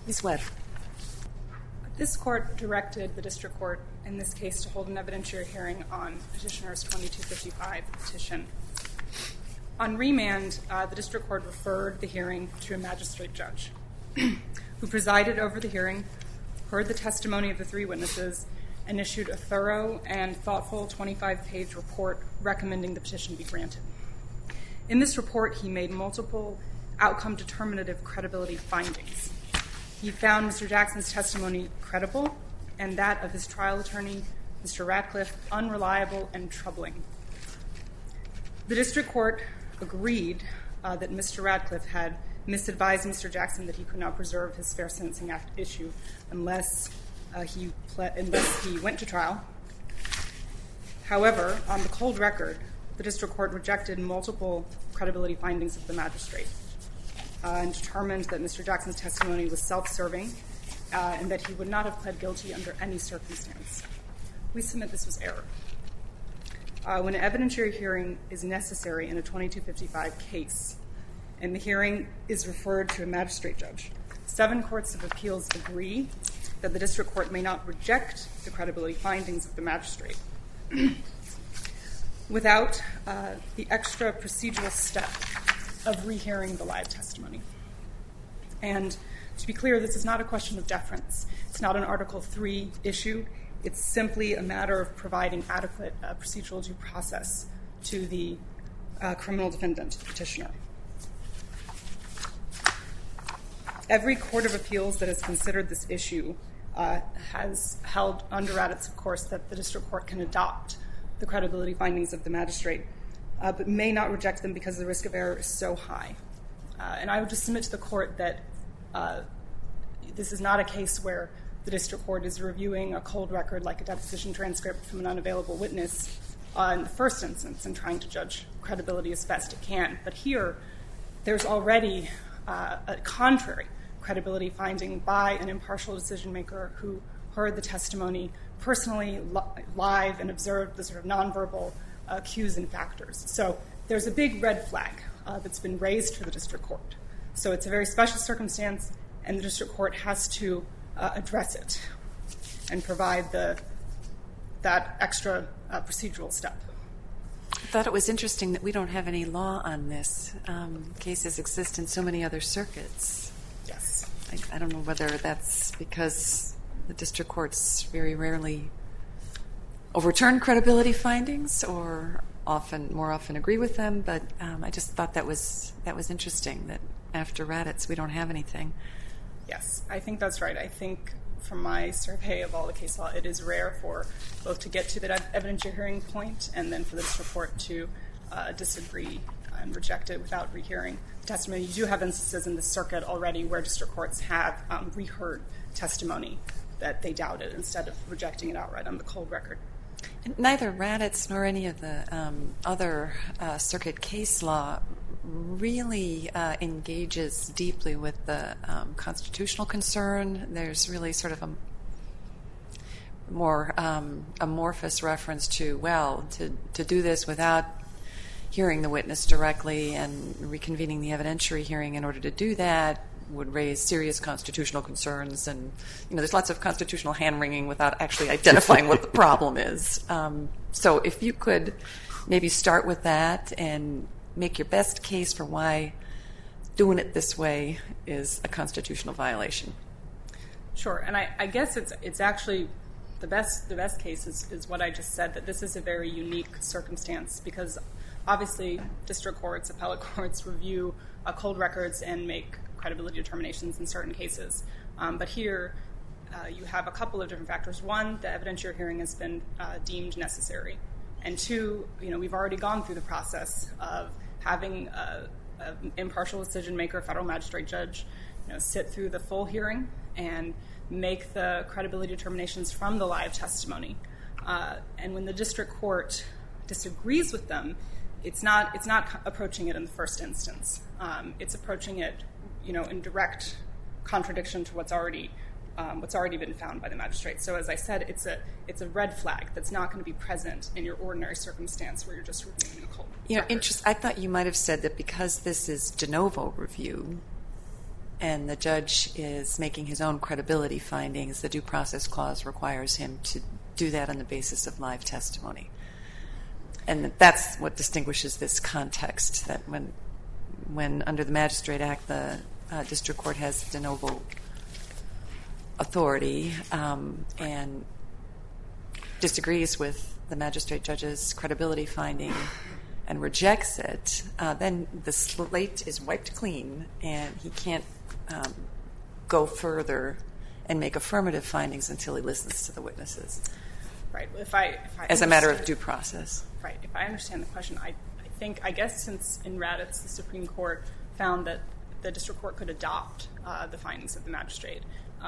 Ms. Webb. This court directed the district court in this case to hold an evidentiary hearing on petitioner's 2255 petition. On remand, the district court referred the hearing to a magistrate judge who presided over the hearing, heard the testimony of the three witnesses, and issued a thorough and thoughtful 25-page report recommending the petition be granted. In this report, he made multiple outcome-determinative credibility findings. He found Mr. Jackson's testimony credible and that of his trial attorney, Mr. Ratcliffe, unreliable and troubling. The district court agreed that Mr. Ratcliffe had misadvised Mr. Jackson that he could not preserve his Fair Sentencing Act issue unless he went to trial. However, on the cold record, the district court rejected multiple credibility findings of the magistrate and determined that Mr. Jackson's testimony was self-serving and that he would not have pled guilty under any circumstance. We submit this was error. When an evidentiary hearing is necessary in a 2255 case and the hearing is referred to a magistrate judge, 7 courts of appeals agree that the district court may not reject the credibility findings of the magistrate without the extra procedural step of rehearing the live testimony. And to be clear, this is not a question of deference. It's not an Article 3 issue. It's simply a matter of providing adequate procedural due process to the criminal defendant, the petitioner. Every court of appeals that has considered this issue has held under Raddatz, of course, that the district court can adopt the credibility findings of the magistrate, but may not reject them because the risk of error is so high. And I would just submit to the court that this is not a case where the district court is reviewing a cold record like a deposition transcript from an unavailable witness in the first instance and trying to judge credibility as best it can. But here, there's already a contrary credibility finding by an impartial decision maker who heard the testimony personally live and observed the sort of nonverbal cues and factors. So there's a big red flag that's been raised for the district court. So it's a very special circumstance, and the district court has to address it and provide that extra procedural step. I thought it was interesting that we don't have any law on this. Cases exist in so many other circuits. Yes. I don't know whether that's because the district courts very rarely overturn credibility findings or more often agree with them, but I just thought that was interesting that after Raddatz we don't have anything. Yes, I think that's right. I think from my survey of all the case law, it is rare for both to get to that evidentiary hearing point and then for the district court to disagree and reject it without rehearing testimony. You do have instances in the circuit already where district courts have reheard testimony that they doubted instead of rejecting it outright on the cold record. Neither Raddatz nor any of the other circuit case law really engages deeply with the constitutional concern. There's really sort of a more amorphous reference to, to do this without hearing the witness directly and reconvening the evidentiary hearing in order to do that would raise serious constitutional concerns. And, there's lots of constitutional hand-wringing without actually identifying what the problem is. So if you could maybe start with that and make your best case for why doing it this way is a constitutional violation. Sure, and I guess it's actually the best case is what I just said, that this is a very unique circumstance because obviously district courts, appellate courts review cold records and make credibility determinations in certain cases. But here you have a couple of different factors. One, the evidentiary hearing has been deemed necessary. And two, we've already gone through the process of having an impartial decision maker, federal magistrate judge, sit through the full hearing and make the credibility determinations from the live testimony. And when the district court disagrees with them, it's not approaching it in the first instance. It's approaching it, in direct contradiction to what's already been found by the magistrate. So as I said, it's a red flag that's not going to be present in your ordinary circumstance where you're just reviewing a cold record. I thought you might have said that because this is de novo review, and the judge is making his own credibility findings, the due process clause requires him to do that on the basis of live testimony. And that's what distinguishes this context, that when under the Magistrate Act the district court has de novo authority and disagrees with the magistrate judge's credibility finding and rejects it, then the slate is wiped clean and he can't go further and make affirmative findings until he listens to the witnesses. Right. As a matter of due process. Right. If I understand the question, I guess since in Raddatz the Supreme Court found that the district court could adopt the findings of the magistrate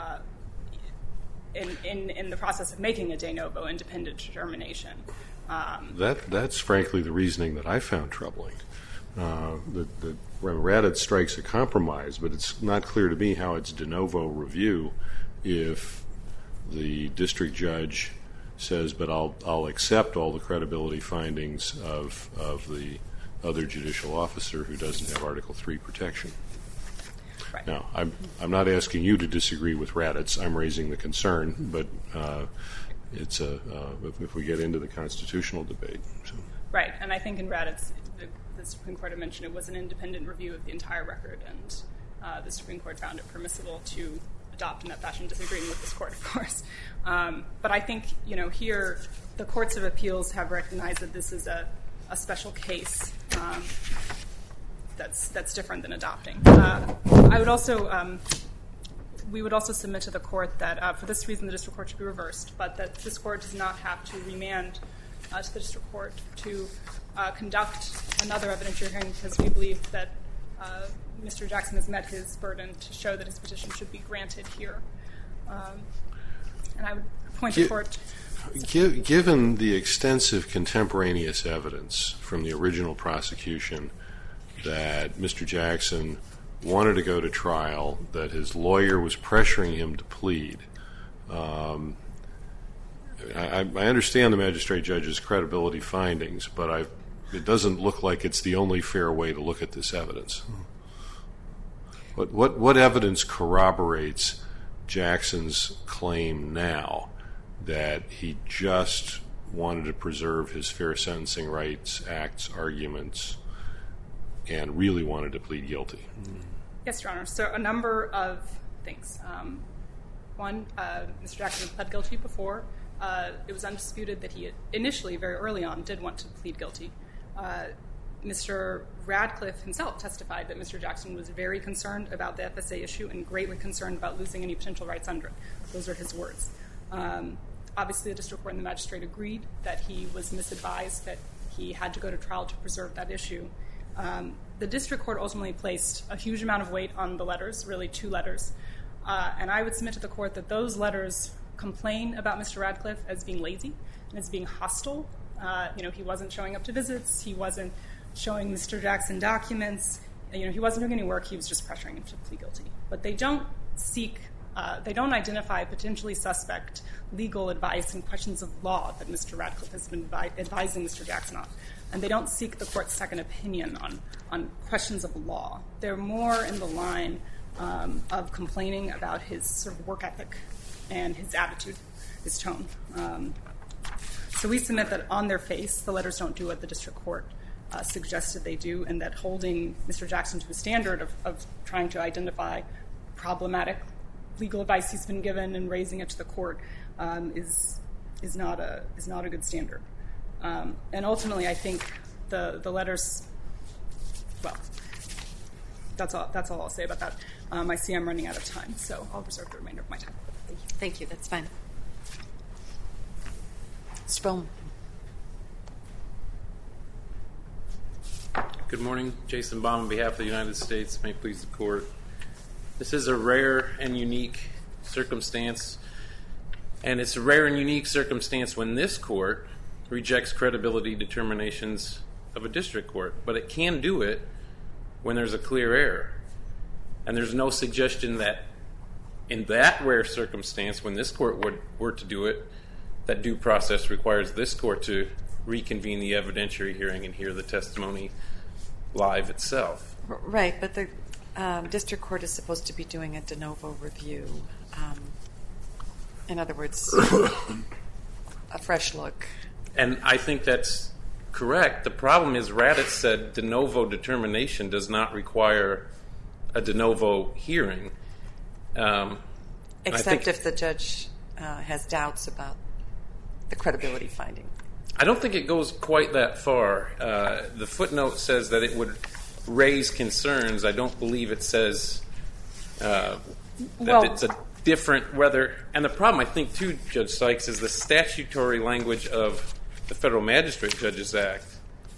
in the process of making a de novo independent determination. That's frankly the reasoning that I found troubling. Raddatz strikes a compromise, but it's not clear to me how it's de novo review if the district judge says, but I'll accept all the credibility findings of the other judicial officer who doesn't have Article III protection. Right. Now, I'm not asking you to disagree with Raddatz. I'm raising the concern, but it's if we get into the constitutional debate. So. Right, and I think in Raddatz the Supreme Court had mentioned it was an independent review of the entire record, and the Supreme Court found it permissible to adopt in that fashion, disagreeing with this court, of course. But I think, here the courts of appeals have recognized that this is a special case that's different than adopting. I would also, we would also submit to the court that for this reason the district court should be reversed, but that this court does not have to remand to the district court to conduct another evidentiary hearing because we believe that Mr. Jackson has met his burden to show that his petition should be granted here. And I would point the court... Given the extensive contemporaneous evidence from the original prosecution that Mr. Jackson wanted to go to trial, that his lawyer was pressuring him to plead, I understand the magistrate judge's credibility findings, but it doesn't look like it's the only fair way to look at this evidence. What evidence corroborates Jackson's claim now that he just wanted to preserve his Fair Sentencing Rights Act's arguments and really wanted to plead guilty? Yes, Your Honor. So a number of things. One, Mr. Jackson pled guilty before. It was undisputed that he initially, very early on, did want to plead guilty. Mr. Radcliffe himself testified that Mr. Jackson was very concerned about the FSA issue and greatly concerned about losing any potential rights under it. Those are his words. Obviously, the district court and the magistrate agreed that he was misadvised, that he had to go to trial to preserve that issue. The district court ultimately placed a huge amount of weight on the letters, really 2 letters. And I would submit to the court that those letters complain about Mr. Radcliffe as being lazy and as being hostile. He wasn't showing up to visits. He wasn't showing Mr. Jackson documents. He wasn't doing any work. He was just pressuring him to plead guilty. But they don't identify potentially suspect legal advice and questions of law that Mr. Radcliffe has been advising Mr. Jackson on. And they don't seek the court's second opinion on questions of law. They're more in the line of complaining about his sort of work ethic and his attitude, his tone. So we submit that on their face, the letters don't do what the district court suggested they do, and that holding Mr. Jackson to a standard of trying to identify problematic legal advice he's been given and raising it to the court is not a good standard. And ultimately, I think the letters, well, that's all I'll say about that. I see I'm running out of time, so I'll reserve the remainder of my time. Thank you. Thank you. That's fine. Mr. Bowman. Good morning. Jason Baum on behalf of the United States. May it please the court. This is a rare and unique circumstance, and it's a rare and unique circumstance when this court rejects credibility determinations of a district court, but it can do it when there's a clear error. And there's no suggestion that in that rare circumstance, when this court were to do it, that due process requires this court to reconvene the evidentiary hearing and hear the testimony live itself. Right, but district court is supposed to be doing a de novo review. In other words, a fresh look. And I think that's correct. The problem is Raddatz said de novo determination does not require a de novo hearing. Except if the judge has doubts about the credibility finding. I don't think it goes quite that far. The footnote says that it would raise concerns. I don't believe it says that it's a different whether. And the problem, I think, too, Judge Sykes, is the statutory language of the Federal Magistrate Judges Act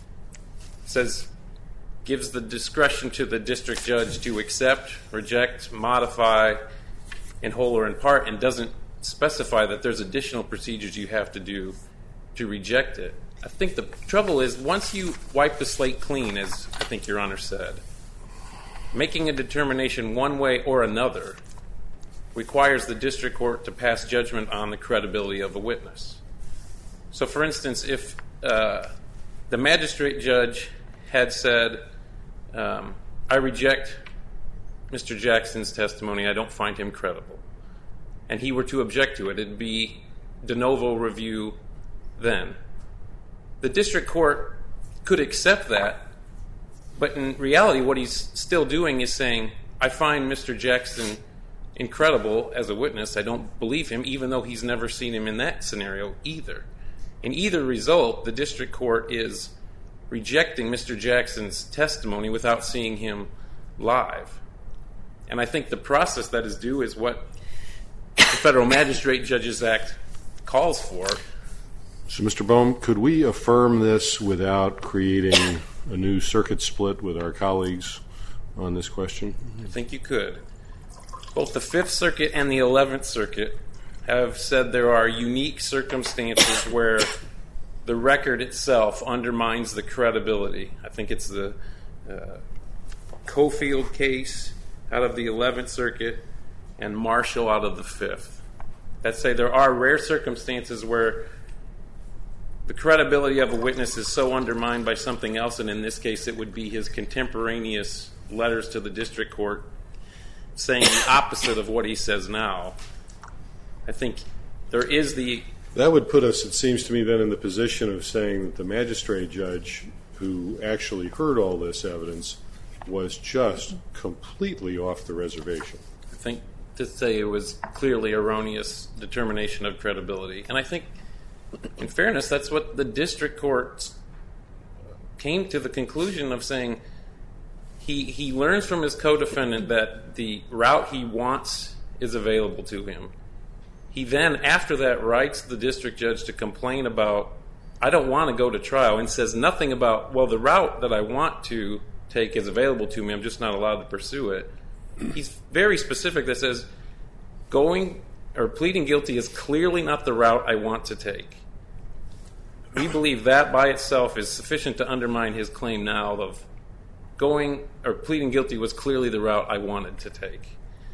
gives the discretion to the district judge to accept, reject, modify, in whole or in part, and doesn't specify that there's additional procedures you have to do to reject it. I think the trouble is once you wipe the slate clean, as I think Your Honor said, making a determination one way or another requires the district court to pass judgment on the credibility of a witness. So, for instance, if the magistrate judge had said, I reject Mr. Jackson's testimony, I don't find him credible, and he were to object to it, it'd be de novo review then. The district court could accept that, but in reality what he's still doing is saying, I find Mr. Jackson incredible as a witness, I don't believe him, even though he's never seen him in that scenario either. In either result, the district court is rejecting Mr. Jackson's testimony without seeing him live. And I think the process that is due is what the Federal Magistrate Judges Act calls for. So, Mr. Bohm, could we affirm this without creating a new circuit split with our colleagues on this question? I think you could. Both the Fifth Circuit and the 11th Circuit have said there are unique circumstances where the record itself undermines the credibility. I think it's the Cofield case out of the 11th Circuit and Marshall out of the 5th. That say there are rare circumstances where the credibility of a witness is so undermined by something else, and in this case it would be his contemporaneous letters to the district court saying the opposite of what he says now. I think there is the... That would put us, it seems to me, then in the position of saying that the magistrate judge who actually heard all this evidence was just completely off the reservation. I think to say it was clearly erroneous determination of credibility. And I think, in fairness, that's what the district court came to the conclusion of saying. He learns from his co-defendant that the route he wants is available to him. He then, after that, writes the district judge to complain about, I don't want to go to trial, and says nothing about, well, the route that I want to take is available to me, I'm just not allowed to pursue it. He's very specific that says, pleading guilty is clearly not the route I want to take. We believe that by itself is sufficient to undermine his claim now of pleading guilty was clearly the route I wanted to take.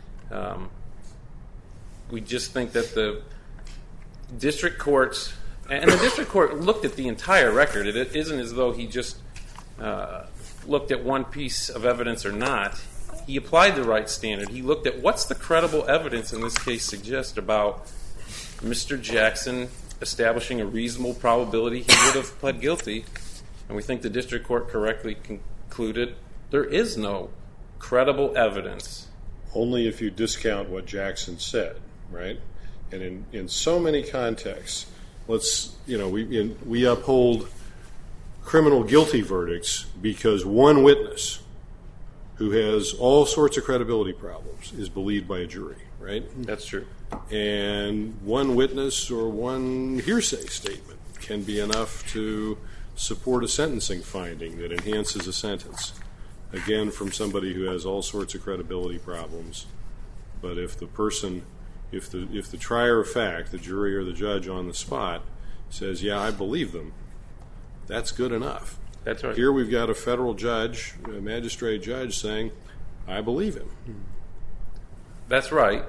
We just think that the district courts, and the district court looked at the entire record. It isn't as though he just looked at one piece of evidence or not. He applied the right standard. He looked at what's the credible evidence in this case suggest about Mr. Jackson establishing a reasonable probability he would have pled guilty. And we think the district court correctly concluded there is no credible evidence. Only if you discount what Jackson said, right? And in so many contexts, we uphold criminal guilty verdicts because one witness who has all sorts of credibility problems is believed by a jury, right? That's true. And one witness or one hearsay statement can be enough to support a sentencing finding that enhances a sentence. Again, from somebody who has all sorts of credibility problems. But if the trier of fact, the jury or the judge on the spot, says, yeah, I believe them, that's good enough. That's right. Here we've got a federal judge, a magistrate judge, saying, I believe him. That's right.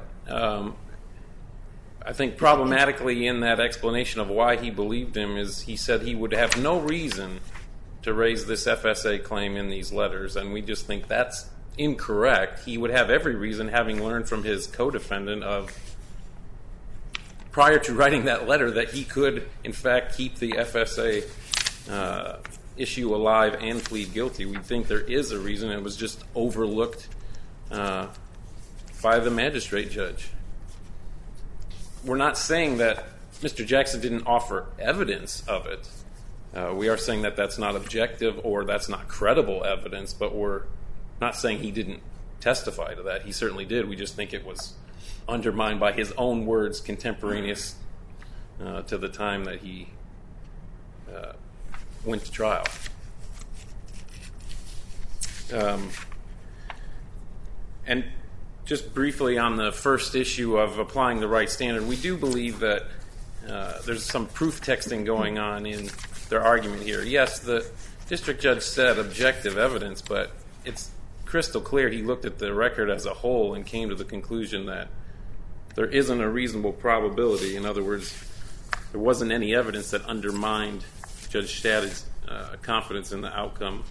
I think problematically in that explanation of why he believed him is he said he would have no reason to raise this FSA claim in these letters, and we just think that's incorrect, he would have every reason, having learned from his co-defendant prior to writing that letter, that he could, in fact, keep the FSA issue alive and plead guilty. We think there is a reason. It was just overlooked by the magistrate judge. We're not saying that Mr. Jackson didn't offer evidence of it. We are saying that that's not objective or that's not credible evidence, but we're not saying he didn't testify to that. He certainly did. We just think it was undermined by his own words contemporaneous to the time that he went to trial. And just briefly on the first issue of applying the right standard, we do believe that there's some proof texting going on in their argument here. Yes, the district judge said objective evidence, but it's crystal clear he looked at the record as a whole and came to the conclusion that there isn't a reasonable probability. In other words, there wasn't any evidence that undermined Judge Stad's confidence in the outcome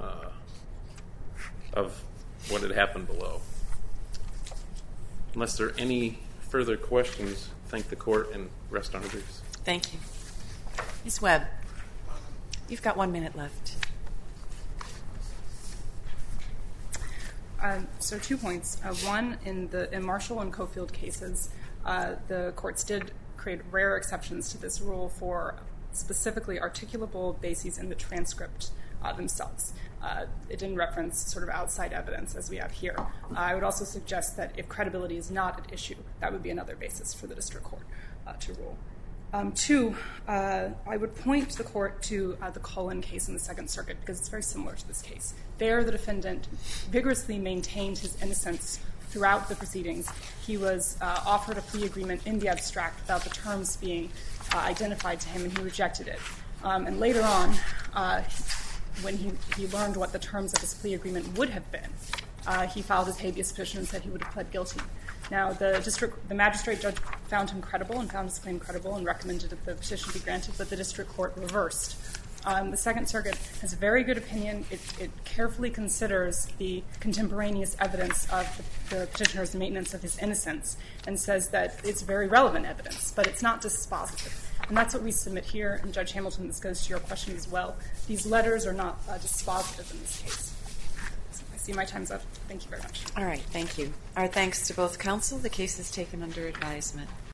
of what had happened below. Unless there are any further questions, thank the court and rest on our briefs. Thank you. Ms. Webb, you've got 1 minute left. So 2 points. One, in Marshall and Cofield cases, the courts did create rare exceptions to this rule for specifically articulable bases in the transcript themselves. It didn't reference sort of outside evidence as we have here. I would also suggest that if credibility is not at issue, that would be another basis for the district court to rule. Two, I would point the court to the Cullen case in the Second Circuit because it's very similar to this case. There, the defendant vigorously maintained his innocence throughout the proceedings. He was offered a plea agreement in the abstract without the terms being identified to him, and he rejected it. And later on, when he learned what the terms of his plea agreement would have been, he filed his habeas petition and said he would have pled guilty. Now, the magistrate judge found him credible and found his claim credible and recommended that the petition be granted, but the district court reversed. The Second Circuit has a very good opinion. It carefully considers the contemporaneous evidence of the petitioner's maintenance of his innocence and says that it's very relevant evidence, but it's not dispositive. And that's what we submit here. And Judge Hamilton, this goes to your question as well. These letters are not dispositive in this case. So I see my time's up. Thank you very much. All right, thank you. Our thanks to both counsel. The case is taken under advisement.